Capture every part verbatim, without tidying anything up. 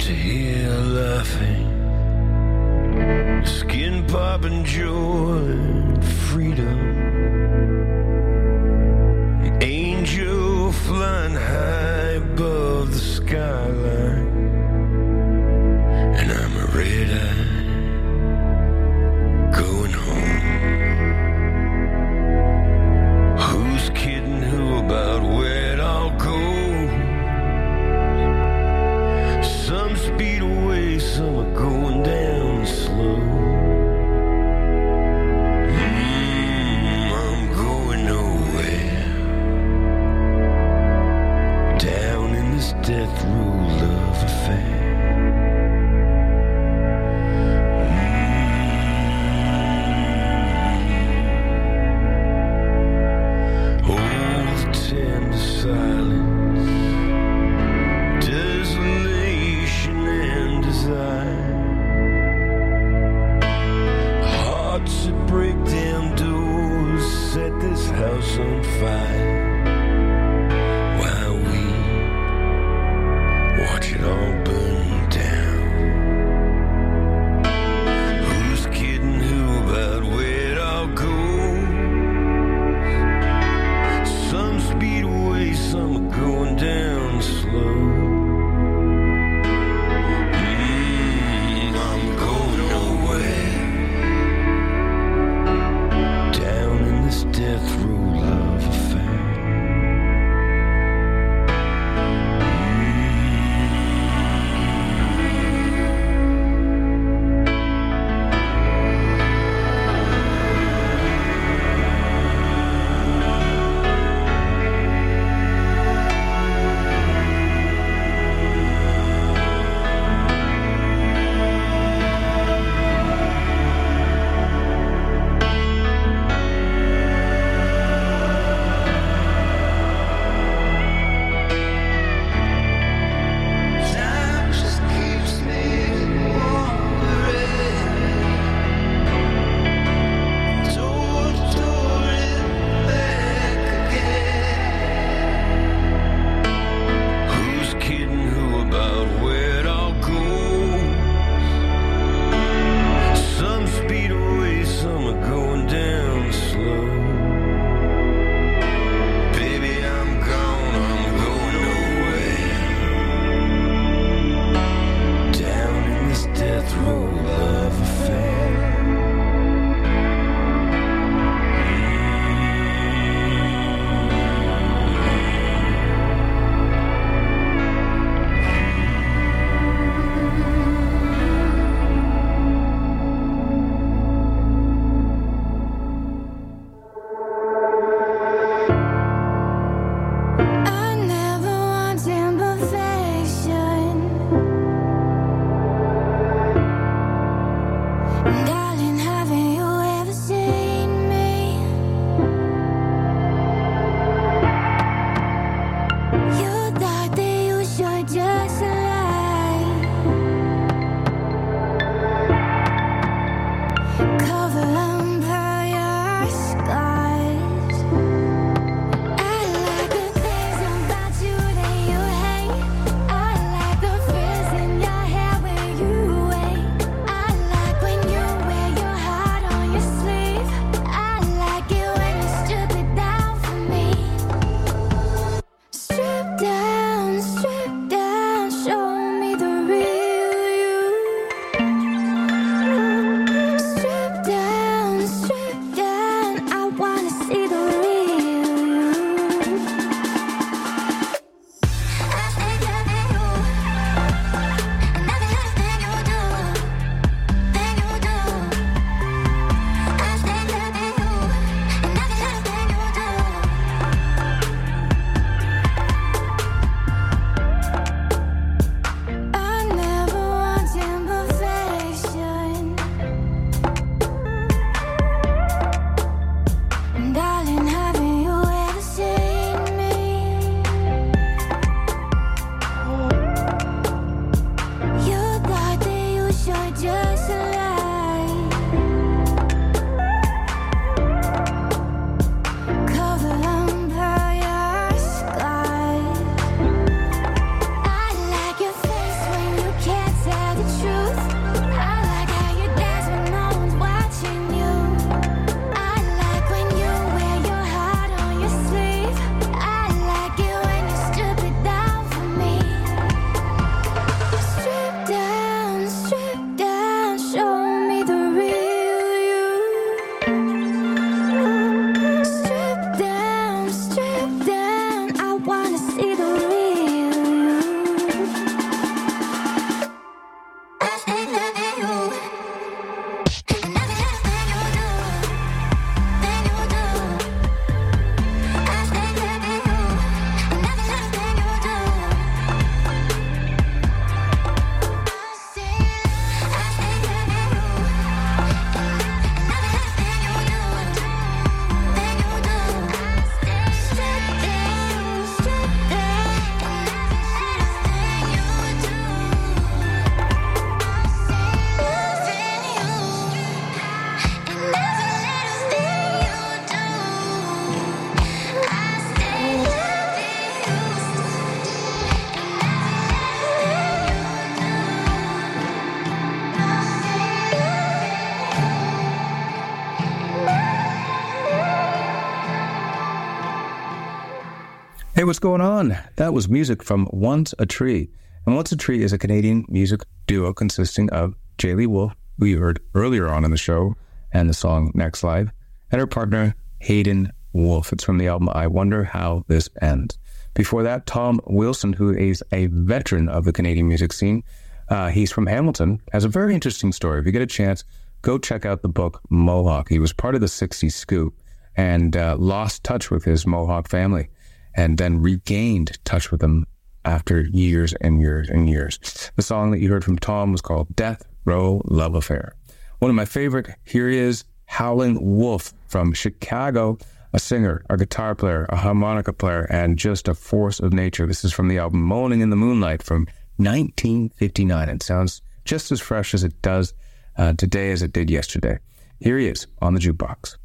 to hear laughing, skin popping joy and freedom. An angel flying high above the skyline, and I'm a red-eye going home. Who's kidding who about where it all goes? Some speed away, some are going down slow. Mm, I'm going nowhere. Down in this death row love affair. what's going on? That was music from Once a Tree. And Once a Tree is a Canadian music duo consisting of Jaylee Wolf, who you heard earlier on in the show, and the song Next Live, and her partner, Hayden Wolf. It's from the album I Wonder How This Ends. Before that, Tom Wilson, who is a veteran of the Canadian music scene. Uh, he's from Hamilton, has a very interesting story. If you get a chance, go check out the book Mohawk. He was part of the sixties scoop and uh, lost touch with his Mohawk family and then regained touch with them after years and years and years. The song that you heard from Tom was called Death Row Love Affair. One of my favorite, here he is, Howlin' Wolf from Chicago, a singer, a guitar player, a harmonica player, and just a force of nature. This is from the album Moaning in the Moonlight from nineteen fifty-nine. It sounds just as fresh as it does uh, today as it did yesterday. Here he is on the jukebox.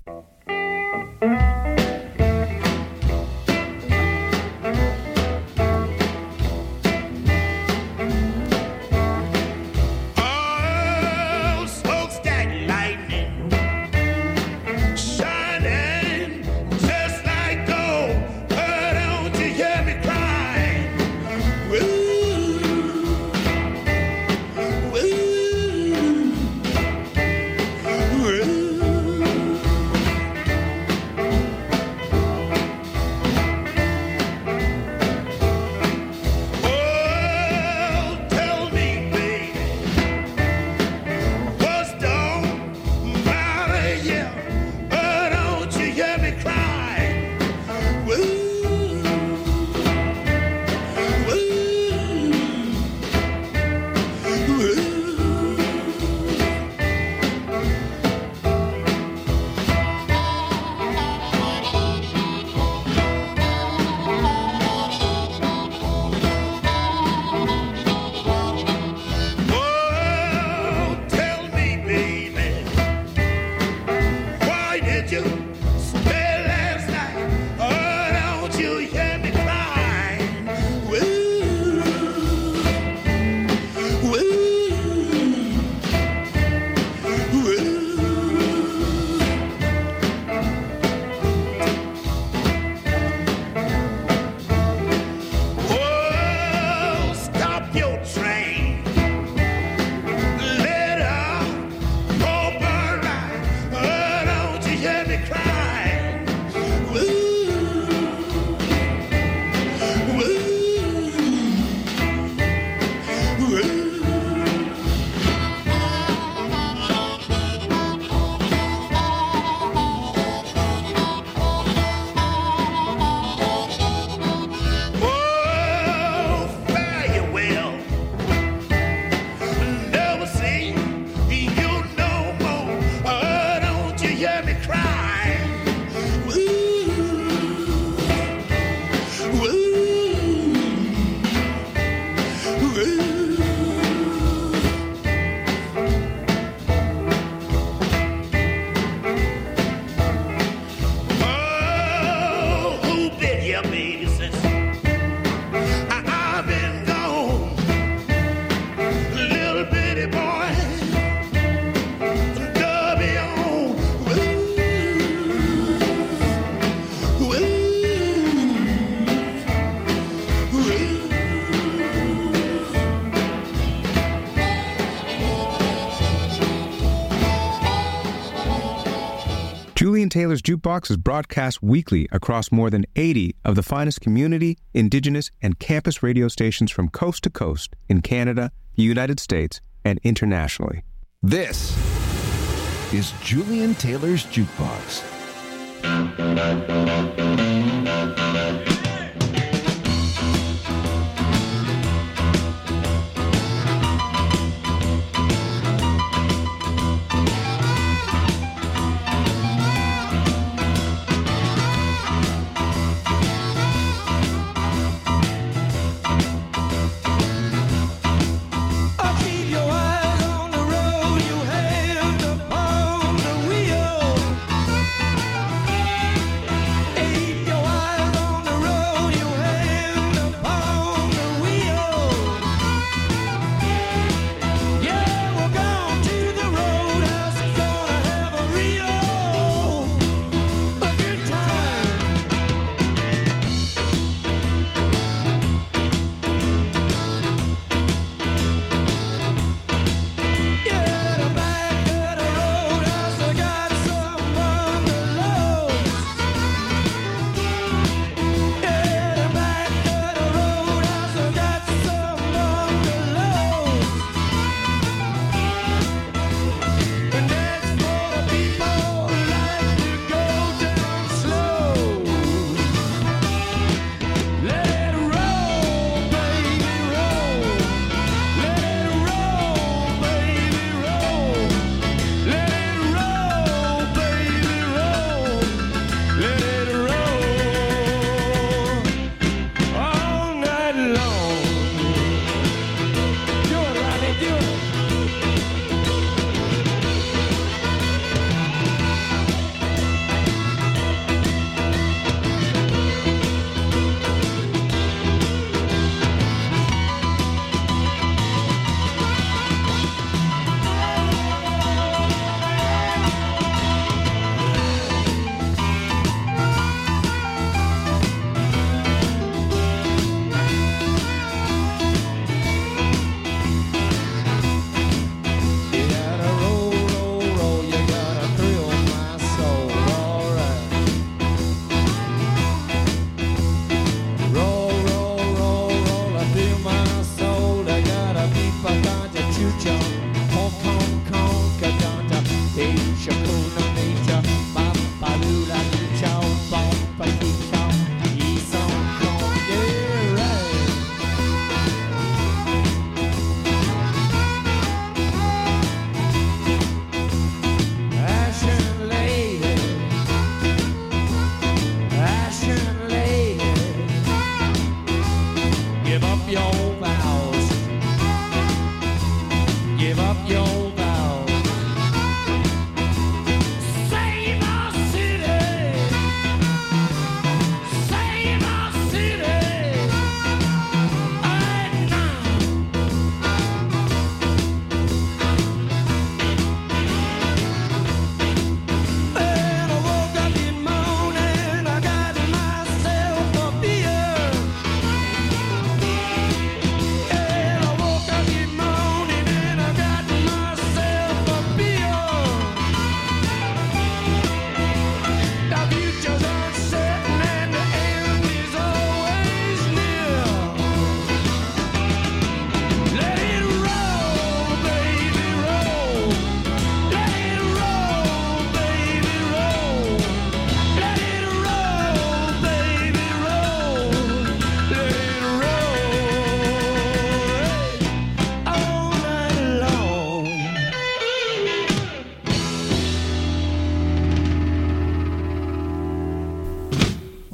Julian Taylor's Jukebox is broadcast weekly across more than eighty of the finest community, indigenous, and campus radio stations from coast to coast in Canada, the United States, and internationally. This is Julian Taylor's Jukebox. Your eyes on the road.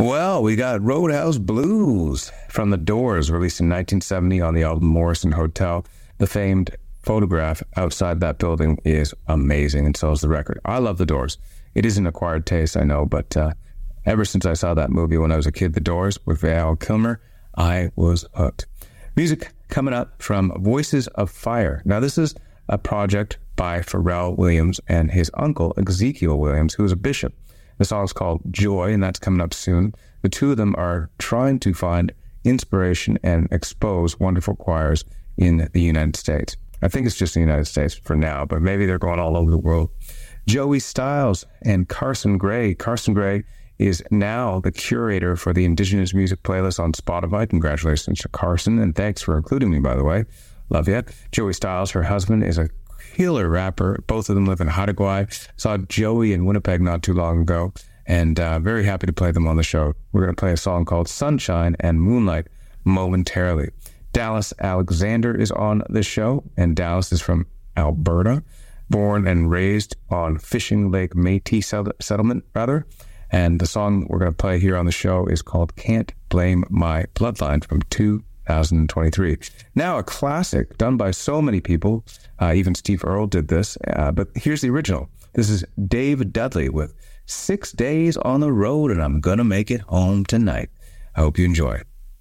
Well, we got Roadhouse Blues from The Doors, released in nineteen seventy on the album Morrison Hotel. The famed photograph outside that building is amazing, and so is the record. I love The Doors. It is an acquired taste, I know, but uh, ever since I saw that movie when I was a kid, The Doors, with Val Kilmer, I was hooked. Music coming up from Voices of Fire. Now, this is a project by Pharrell Williams and his uncle, Ezekiel Williams, who is a bishop. The song's called Joy, and that's coming up soon. The two of them are trying to find inspiration and expose wonderful choirs in the United States. I think it's just the United States for now, but maybe they're going all over the world. Joey Styles and Carson Gray. Carson Gray is now the curator for the Indigenous Music playlist on Spotify. Congratulations to Carson, and thanks for including me, by the way. Love you. Joey Styles, her husband, is a killer rapper. Both of them live in Haida Gwaii. Saw Joey in Winnipeg not too long ago, and uh, very happy to play them on the show. We're going to play a song called Sunshine and Moonlight momentarily. Dallas Alexander is on the show, and Dallas is from Alberta, born and raised on Fishing Lake Métis settlement, rather. And the song we're going to play here on the show is called Can't Blame My Bloodline from two thousand twenty-three. Now a classic done by so many people. Uh, even Steve Earle did this, uh, but here's the original. This is Dave Dudley with Six Days on the Road, and I'm gonna make it home tonight. I hope you enjoy.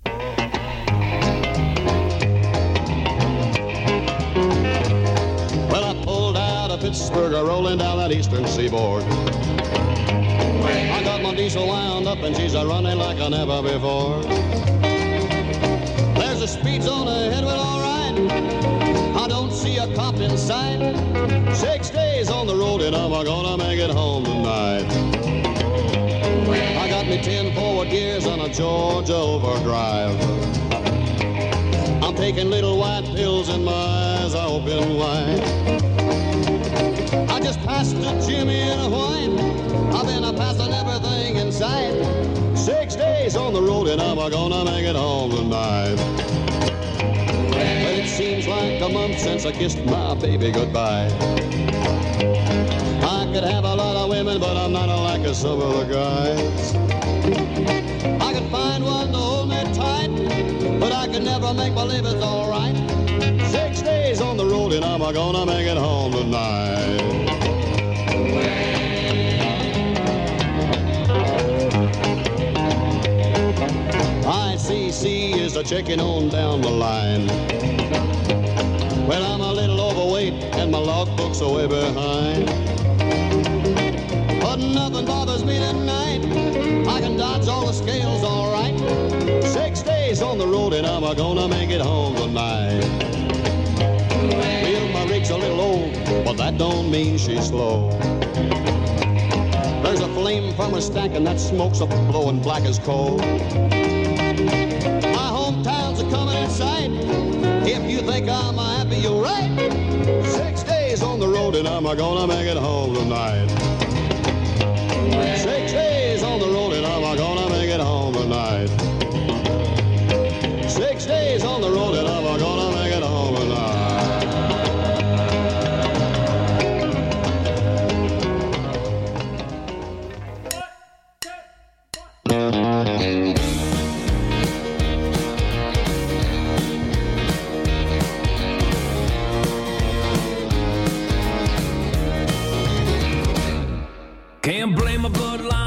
Pittsburgh are rolling down that eastern seaboard. I got my diesel wound up and she's a running like I never before. There's a speed zone ahead, well, all right. I don't see a cop in sight. Six days on the road and I'm gonna make it home tonight. I got me ten forward gears on a Georgia overdrive. I'm taking little white pills and my eyes are open wide. I just passed a Jimmy in a whine. I've been a passing everything in sight. Six days on the road and I'm gonna make it home tonight. But it seems like a month since I kissed my baby goodbye. I could have a lot of women, but I'm not like some of the guys. I could find one to hold me tight, but I could never make believe it's all right. Six days on the road and I'm gonna make it home tonight. I C C is a checking on down the line. Well, I'm a little overweight and my logbook's are way behind. But nothing bothers me tonight. I can dodge all the scales all right. Six days on the road and I'm gonna make it home tonight. Well, my rig's a little old, but that don't mean she's slow. There's a flame from her stack and that smoke's a blowing black as coal. My hometown's a coming in sight. If you think I'm happy, you're right. Six days on the road and I'm gonna make it home tonight. Six days on the road and I'm gonna make it home tonight. Six days on the road and I'm gonna make it home tonight. Can't blame my bloodline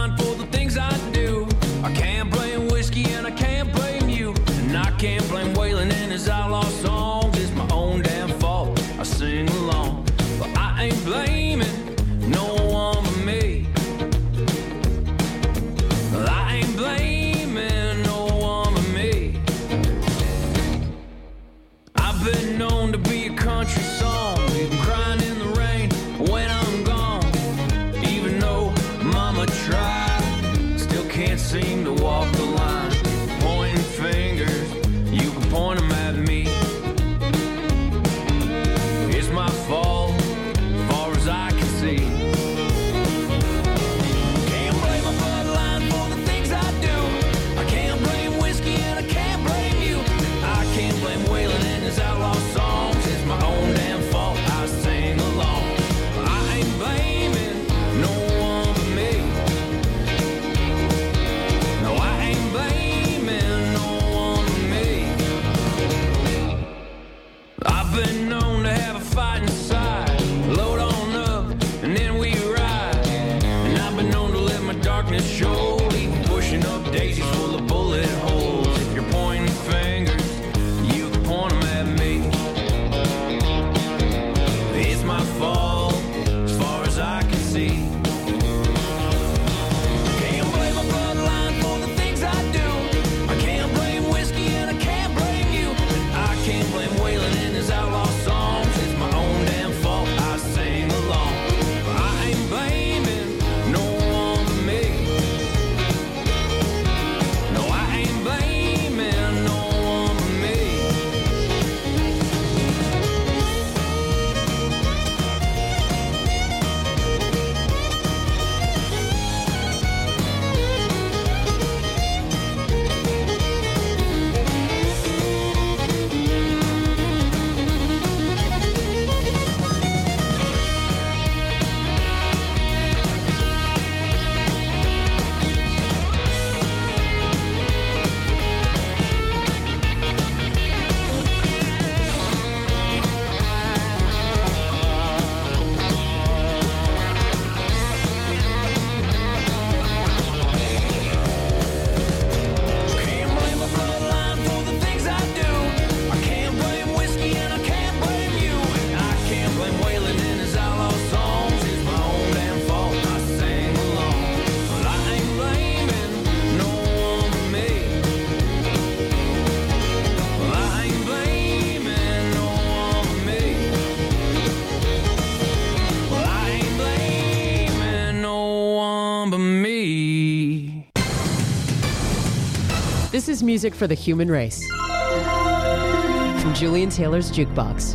This is music for the human race. From Julian Taylor's Jukebox.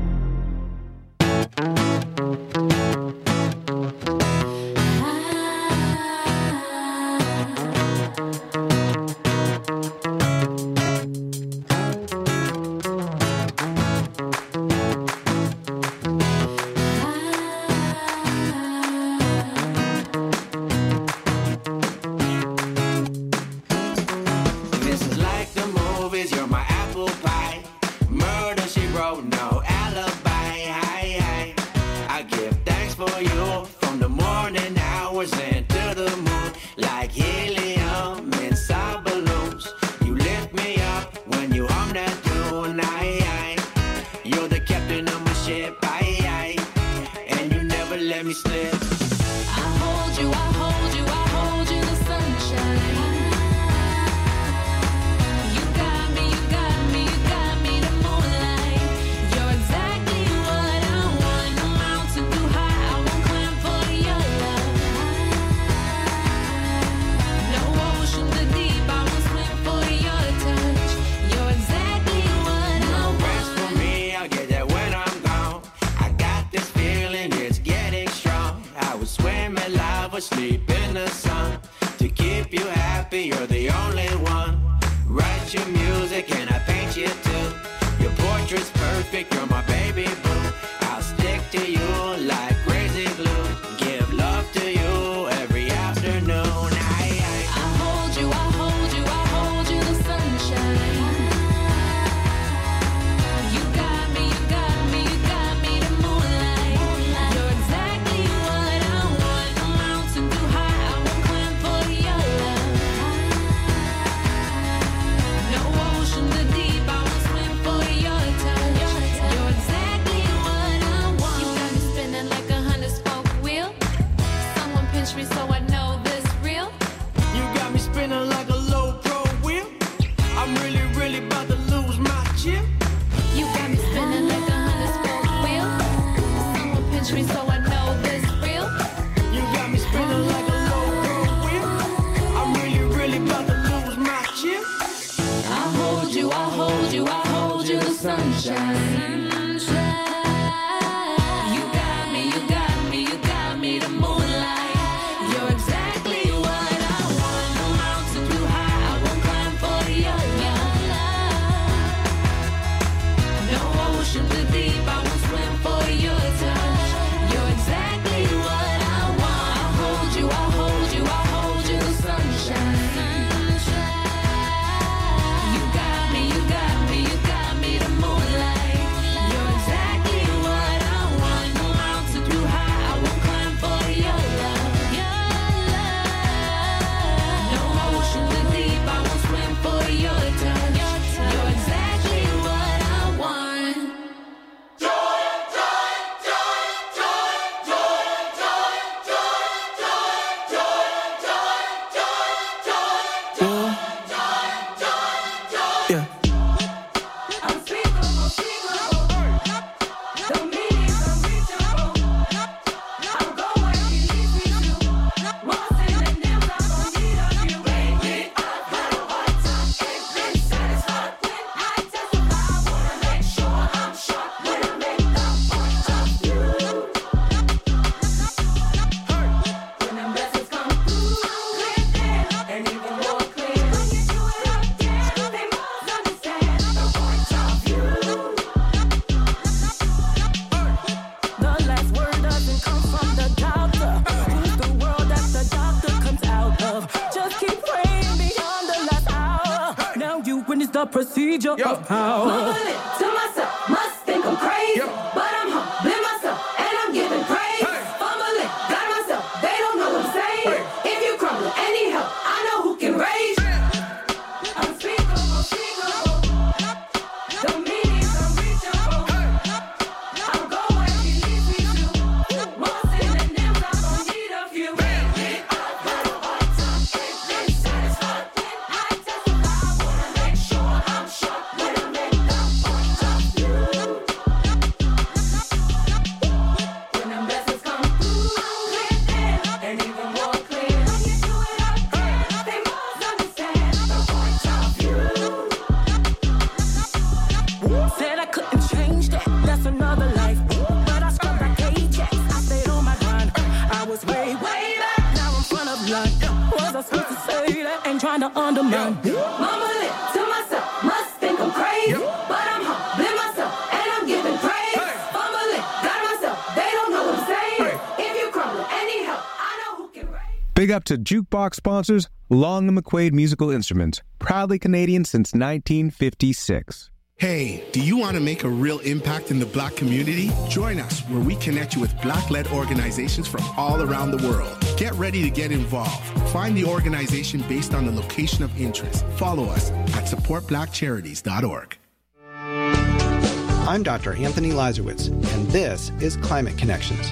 Procedure Yo. of how Mumbling to myself, must think I'm crazy, Yo. But I'm humbling myself and I'm giving praise. Hey. Fumbling, got myself, they don't know what I'm saying. Hey. If you crumble, any help, I know who can raise. Hey. Unspeakable, unspeakable, the meaning's unreachable. Hey. I'll go where he leads me to. More synonyms, I don't need a few. Hey. I've had a hard time, ain't been satisfied. I testify, I wanna make sure I'm sure when I make the point of view. trying to undermine. Mama lit to myself, must think I'm crazy, but I'm humbling myself and I'm giving praise. Mama lit, got myself, they don't know what I'm saying. If you crumble and need help, I know who can raise. Big up to Jukebox sponsors, Long and McQuaid Musical Instruments, proudly Canadian since nineteen fifty-six. Hey, do you want to make a real impact in the Black community? Join us where we connect you with Black-led organizations from all around the world. Get ready to get involved. Find the organization based on the location of interest. Follow us at support black charities dot org. I'm Doctor Anthony Lazarowitz, and this is Climate Connections.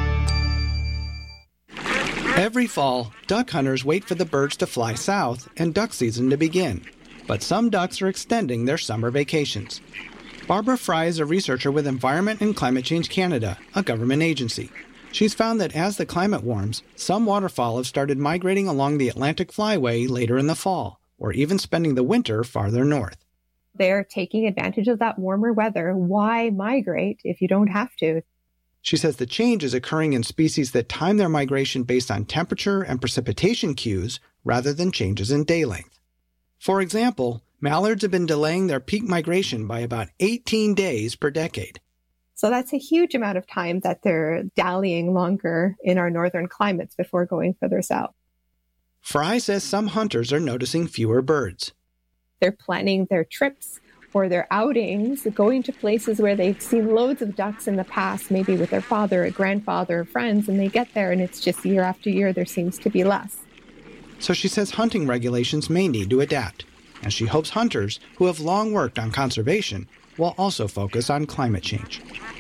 Every fall, duck hunters wait for the birds to fly south and duck season to begin. But some ducks are extending their summer vacations. Barbara Fry is a researcher with Environment and Climate Change Canada, a government agency. She's found that as the climate warms, some waterfowl have started migrating along the Atlantic Flyway later in the fall, or even spending the winter farther north. They're taking advantage of that warmer weather. Why migrate if you don't have to? She says the change is occurring in species that time their migration based on temperature and precipitation cues rather than changes in day length. For example, mallards have been delaying their peak migration by about eighteen days per decade. So that's a huge amount of time that they're dallying longer in our northern climates before going further south. Fry says some hunters are noticing fewer birds. They're planning their trips or their outings, going to places where they've seen loads of ducks in the past, maybe with their father or grandfather or friends, and they get there and it's just year after year there seems to be less. So she says hunting regulations may need to adapt, and she hopes hunters who have long worked on conservation will also focus on climate change.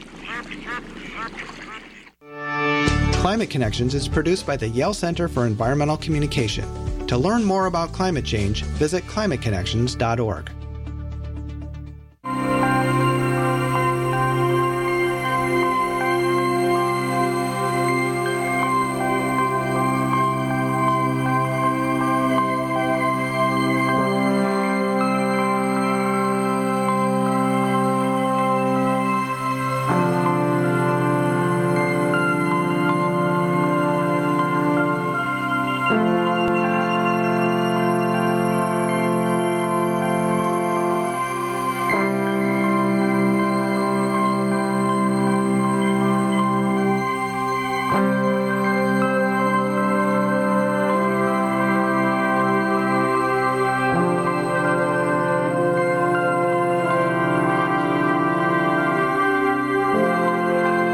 Climate Connections is produced by the Yale Center for Environmental Communication. To learn more about climate change, visit climate connections dot org.